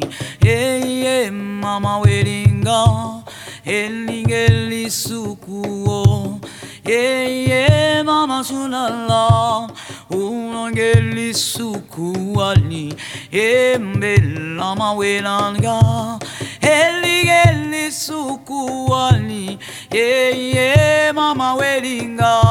mama welinga elingeli sukuo mama sulala unangeli sukuali mbela mawelanga elingeli sukuali mama welinga